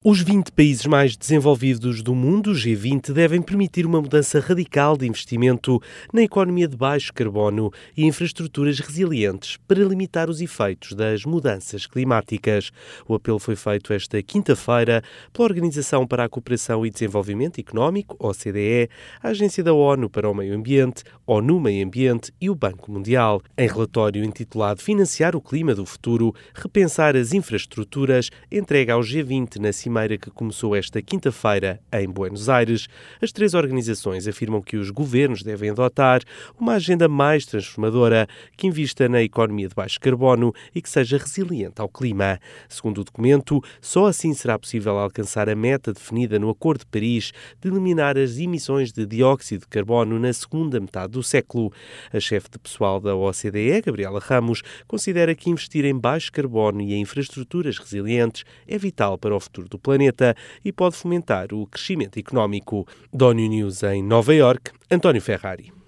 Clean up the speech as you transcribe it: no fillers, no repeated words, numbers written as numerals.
Os 20 países mais desenvolvidos do mundo, G20, devem permitir uma mudança radical de investimento na economia de baixo carbono e infraestruturas resilientes para limitar os efeitos das mudanças climáticas. O apelo foi feito esta quinta-feira pela Organização para a Cooperação e Desenvolvimento Económico, OCDE, a Agência da ONU para o Meio Ambiente, ONU Meio Ambiente e o Banco Mundial. Em relatório intitulado Financiar o Clima do Futuro, repensar as infraestruturas, entregue ao G20 na cimeira que começou esta quinta-feira em Buenos Aires, as três organizações afirmam que os governos devem adotar uma agenda mais transformadora que invista na economia de baixo carbono e que seja resiliente ao clima. Segundo o documento, só assim será possível alcançar a meta definida no Acordo de Paris de eliminar as emissões de dióxido de carbono na segunda metade do século. A chefe de pessoal da OCDE, Gabriela Ramos, considera que investir em baixo carbono e em infraestruturas resilientes é vital para o futuro do planeta e pode fomentar o crescimento económico. Da ONU News em Nova Iorque, António Ferrari.